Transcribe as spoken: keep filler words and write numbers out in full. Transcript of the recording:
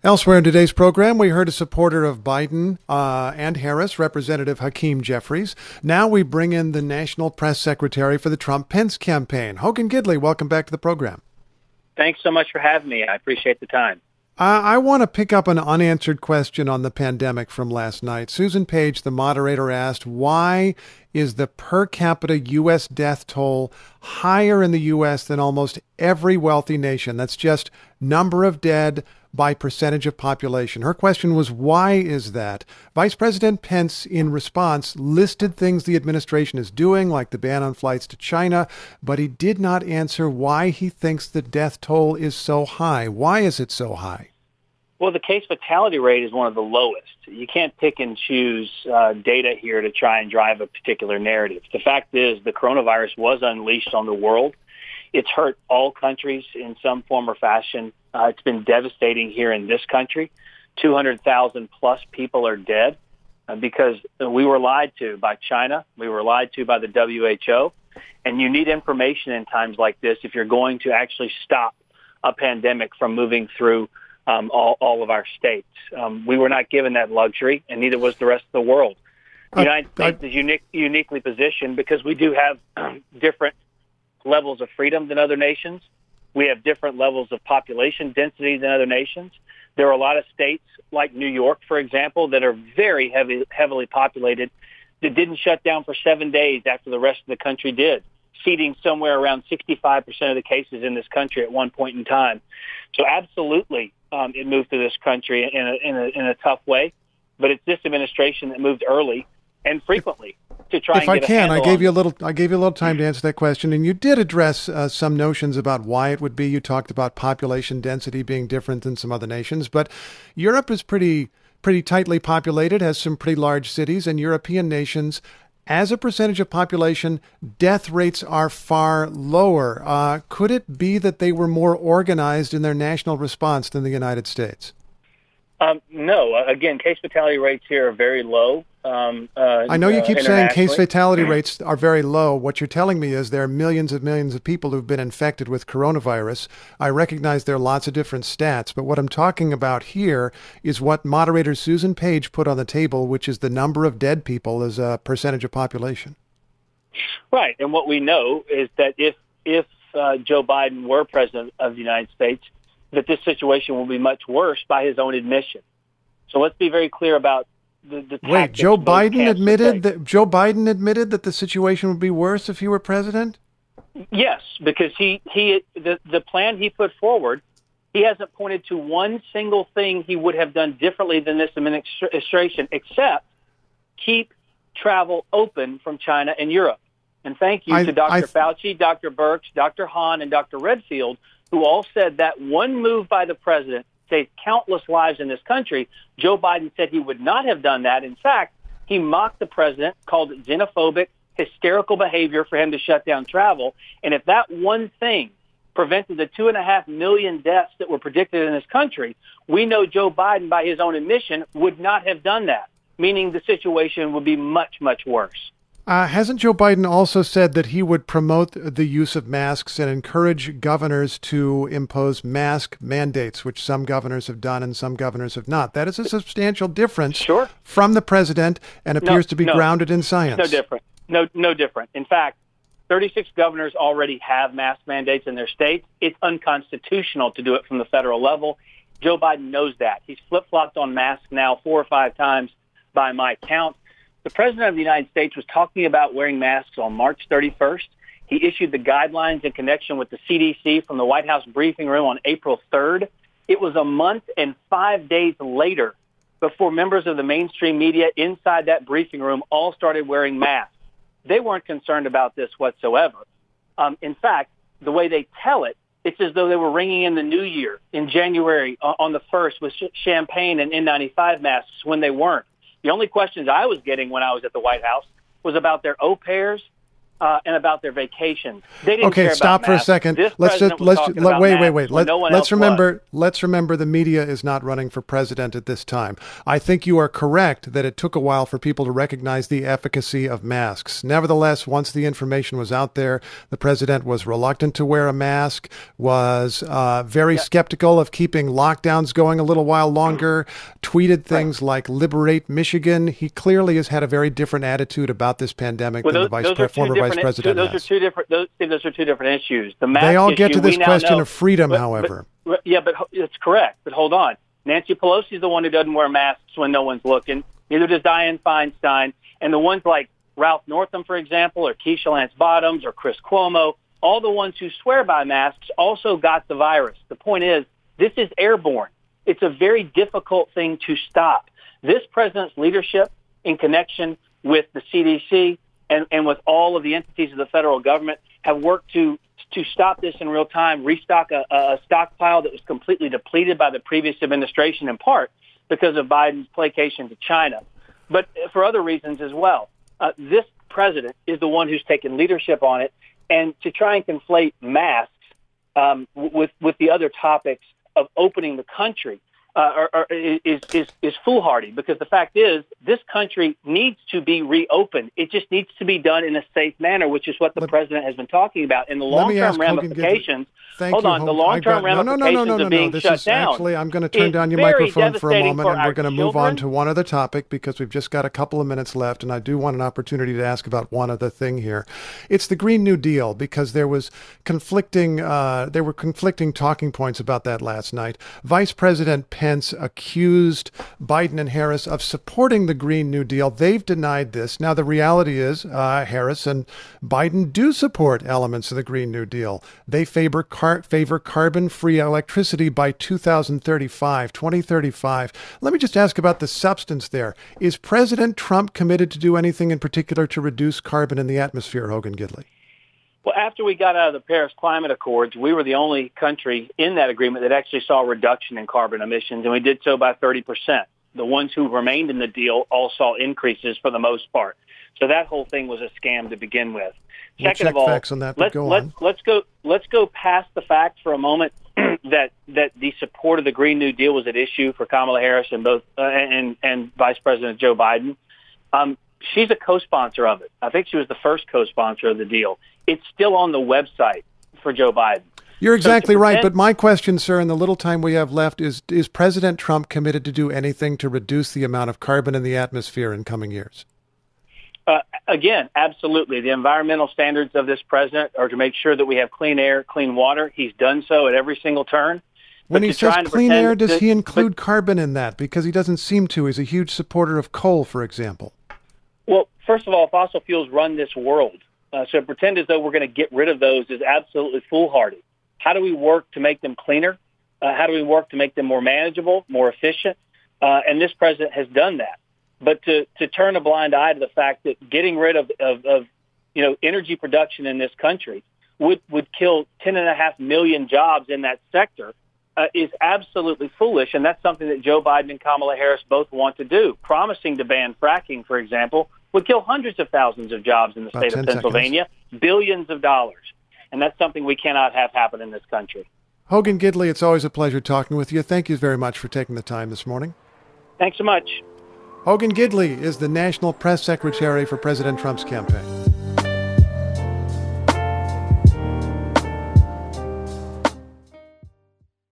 Elsewhere in today's program, we heard a supporter of Biden uh, and Harris, Representative Hakeem Jeffries. Now we bring in the National Press Secretary for the Trump-Pence campaign. Hogan Gidley, welcome back to the program. Thanks so much for having me. I appreciate the time. Uh, I want to pick up an unanswered question on the pandemic from last night. Susan Page, the moderator, asked, why is the per capita U S death toll higher in the U S than almost every wealthy nation? That's just number of dead by percentage of population. Her question was, why is that? Vice President Pence, in response, listed things the administration is doing, like the ban on flights to China, but he did not answer why he thinks the death toll is so high. Why is it so high? Well, the case fatality rate is one of the lowest. You can't pick and choose uh, data here to try and drive a particular narrative. The fact is the coronavirus was unleashed on the world. It's hurt all countries in some form or fashion. Uh, it's been devastating here in this country. two hundred thousand plus people are dead uh, because we were lied to by China. We were lied to by the W H O. And you need information in times like this if you're going to actually stop a pandemic from moving through um, all, all of our states. Um, we were not given that luxury, and neither was the rest of the world. The I, United States I, is unique, uniquely positioned because we do have um, different levels of freedom than other nations. We have different levels of population density than other nations. There are a lot of states like New York, for example, that are very heavy, heavily populated that didn't shut down for seven days after the rest of the country did, seating somewhere around sixty-five percent of the cases in this country at one point in time. So absolutely, um, it moved through this country in a, in, a, in a tough way, but it's this administration that moved early and frequently to try if and I get a can, I handle gave on you a little. I gave you a little time to answer that question, and you did address uh, some notions about why it would be. You talked about population density being different than some other nations, but Europe is pretty pretty tightly populated, has some pretty large cities, and European nations, as a percentage of population, death rates are far lower. Uh, could it be that they were more organized in their national response than the United States? Um, no. Again, case fatality rates here are very low. Um, uh, I know you keep uh, saying case internationally. fatality rates are very low. What you're telling me is there are millions and millions of people who've been infected with coronavirus. I recognize there are lots of different stats, but what I'm talking about here is what moderator Susan Page put on the table, which is the number of dead people as a percentage of population. Right. And what we know is that if, if uh, Joe Biden were president of the United States, that this situation will be much worse by his own admission. So let's be very clear about the, the Wait, Joe Biden admitted that Joe Biden admitted that the situation would be worse if he were president? Yes, because he, he the, the plan he put forward, he hasn't pointed to one single thing he would have done differently than this administration, except keep travel open from China and Europe. And thank you I, to Doctor I, Fauci, Doctor Birx, Doctor Hahn, and Doctor Redfield, who all said that one move by the president saved countless lives in this country. Joe Biden said he would not have done that. In fact, he mocked the president, called it xenophobic, hysterical behavior for him to shut down travel. And if that one thing prevented the two and a half million deaths that were predicted in this country, we know Joe Biden, by his own admission, would not have done that, meaning the situation would be much, much worse. Uh, hasn't Joe Biden also said that he would promote the use of masks and encourage governors to impose mask mandates, which some governors have done and some governors have not? That is a substantial difference sure. from the president and appears no, to be no, grounded in science. No different. No, no different. In fact, thirty-six governors already have mask mandates in their states. It's unconstitutional to do it from the federal level. Joe Biden knows that. He's flip-flopped on masks now four or five times by my count. The president of the United States was talking about wearing masks on March thirty-first. He issued the guidelines in connection with the C D C from the White House briefing room on April third. It was a month and five days later before members of the mainstream media inside that briefing room all started wearing masks. They weren't concerned about this whatsoever. Um, in fact, the way they tell it, it's as though they were ringing in the new year in January uh, on the first with sh- champagne and N ninety-five masks when they weren't. The only questions I was getting when I was at the White House was about their au pairs uh, and about their vacations. They didn't okay, care stop about for a masks. second. This Let's just president was let's talking let, about wait, wait, masks wait. when Let, no one let's else remember. was. Let's remember the media is not running for president at this time. I think you are correct that it took a while for people to recognize the efficacy of masks. Nevertheless, once the information was out there, the president was reluctant to wear a mask, was uh, very Yeah. skeptical of keeping lockdowns going a little while longer, tweeted things Right. like "Liberate Michigan." He clearly has had a very different attitude about this pandemic Well, than those, the vice those pre- are two former vice different. president Two, those has. are two different. Those, those are two different issues. The mask They all get issue, to this we now question know- of freedom, but- however. But, yeah, but ho- it's correct. But hold on. Nancy Pelosi is the one who doesn't wear masks when no one's looking. Neither does Dianne Feinstein. And the ones like Ralph Northam, for example, or Keisha Lance Bottoms, or Chris Cuomo, all the ones who swear by masks also got the virus. The point is, this is airborne. It's a very difficult thing to stop. This president's leadership in connection with the C D C and, and with all of the entities of the federal government have worked to to stop this in real time, restock a, a stockpile that was completely depleted by the previous administration, in part because of Biden's placation to China, but for other reasons as well. Uh, this president is the one who's taken leadership on it, and to try and conflate masks um, with with the other topics of opening the country uh, are, are, is, is is foolhardy, because the fact is this country needs to be reopened. It just needs to be done in a safe manner, which is what the Let, president has been talking about. In the long-term ramifications, Thank hold you, on, Hogan. the long-term got, no, no, no, ramifications no, no, no, of being no. This shut is down. actually, I'm going to turn down your very microphone for a devastating moment, for and our we're going to move on children. to one other topic because we've just got a couple of minutes left, and I do want an opportunity to ask about one other thing here. It's the Green New Deal, because there was conflicting, uh, there were conflicting talking points about that last night. Vice President Pence accused Biden and Harris of supporting the Green New Deal. They've denied this. Now, the reality is uh, Harris and Biden do support elements of the Green New Deal. They favor car- favor carbon-free electricity by two thousand thirty-five, twenty thirty-five. Let me just ask about the substance there. Is President Trump committed to do anything in particular to reduce carbon in the atmosphere, Hogan Gidley? Well, after we got out of the Paris Climate Accords, we were the only country in that agreement that actually saw a reduction in carbon emissions, and we did so by thirty percent. The ones who remained in the deal all saw increases for the most part. So that whole thing was a scam to begin with. We'll Second check of all, facts on that, but let's, go let's, on. let's go let's go past the fact for a moment that that the support of the Green New Deal was at issue for Kamala Harris and both uh, and and Vice President Joe Biden. Um, she's a co-sponsor of it. I think she was the first co-sponsor of the deal. It's still on the website for Joe Biden. You're exactly so right. pretend- But my question, sir, in the little time we have left, is is President Trump committed to do anything to reduce the amount of carbon in the atmosphere in coming years? Uh, again, absolutely. The environmental standards of this president are to make sure that we have clean air, clean water. He's done so at every single turn. When But he to try says and clean pretend air, does that- he include but- carbon in that? Because he doesn't seem to. He's a huge supporter of coal, for example. Well, first of all, fossil fuels run this world. Uh, so pretend as though we're going to get rid of those is absolutely foolhardy. How do we work to make them cleaner? Uh, how do we work to make them more manageable, more efficient? Uh, and this president has done that. But to, to turn a blind eye to the fact that getting rid of, of, of you know, energy production in this country would, would kill ten and a half million jobs in that sector uh, is absolutely foolish. And that's something that Joe Biden and Kamala Harris both want to do. Promising to ban fracking, for example, would kill hundreds of thousands of jobs in the About state of ten Pennsylvania, billions of dollars. And that's something we cannot have happen in this country. Hogan Gidley, it's always a pleasure talking with you. Thank you very much for taking the time this morning. Thanks so much. Hogan Gidley is the National Press Secretary for President Trump's campaign.